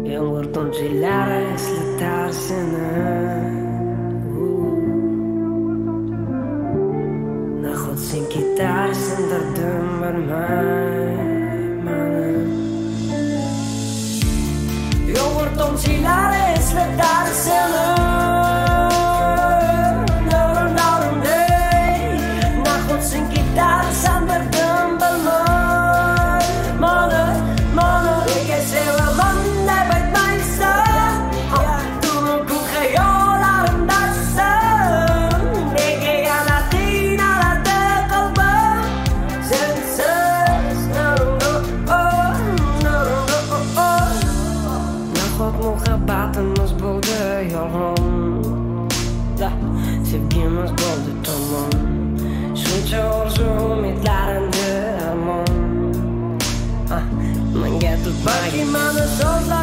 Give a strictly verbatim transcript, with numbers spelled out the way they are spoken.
Yomg'ir tomchilari eslatar seni. Nahot sen ketarsan dardim bilmayman. Yomg'ir tomchilari eslatar seni. Nahot sen ketarsan dardim bilmayman. Mana nega sevaman deb aytmaysan? Tunku xayollarimdasan. Nega yana qiynaladi qalbim sensiz? Nahot muhabbatimiz bo'ldi yolg'on, sevgimiz bo'ldi tomon. Shuncha orzu umidlarimni armon. Menga tutmagin mani so'zlar